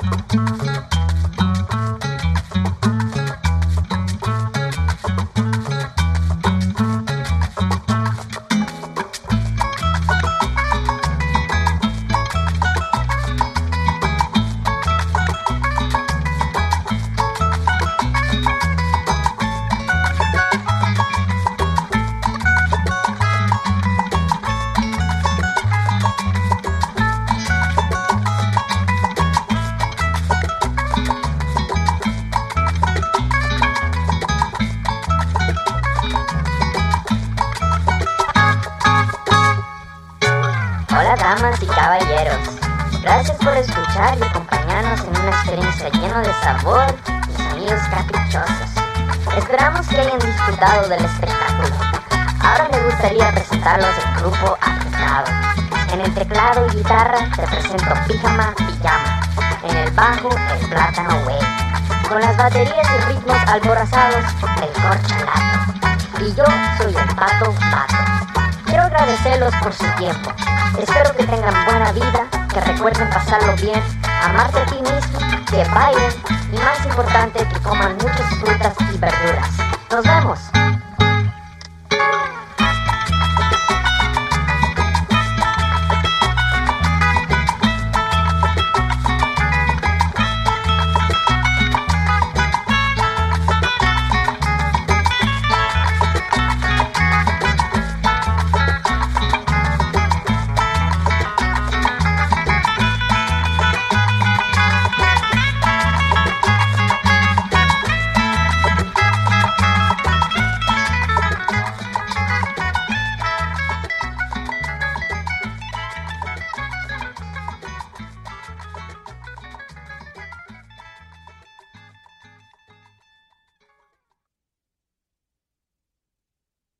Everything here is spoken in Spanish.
Hola damas y caballeros, gracias por escuchar y acompañarnos en una experiencia llena de sabor y sonidos caprichosos. Esperamos que hayan disfrutado del espectáculo. Ahora me gustaría presentarlos el grupo Afectado. En el teclado y guitarra te presento Pijama Pijama. En el bajo el Plátano Way. Con las baterías y ritmos alborazados el Corcholato. Y yo soy el Pato Pato. Quiero agradecerlos por su tiempo. Espero que tengan buena vida, que recuerden pasarlo bien, amarte a ti mismo, que bailen y más importante que coman muchas frutas y verduras. ¡Nos vemos!